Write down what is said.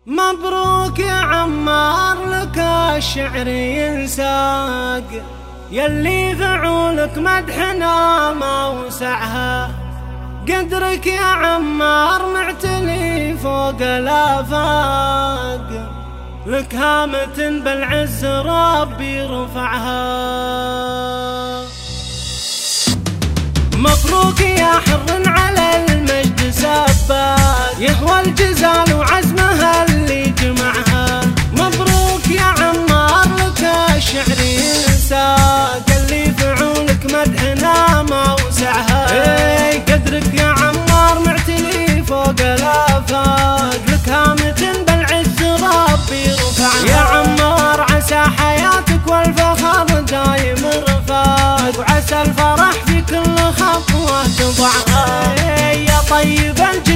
مبروك يا عمار لك الشعر ينساق، يلي فعولك مدحنا ما وسعها. قدرك يا عمار معتلي فوق الآفاق، لك هامة بالعز ربي رفعها. مبروك يا حر على المجد سباق، يهوى الجزال وعزمها اللي جمعها. مبروك يا عمار لك الشعر ينساق، اللي فعولك مدحنا ما وسعها. قدرك يا عمار معتلي فوق الآفاق، لك هامة بالعز ربي رفعها. يا عمار عسى حياتك والفخر دايم رفاق، وعسى الفرح في كل خطوة تضعها. يا طيب الجمال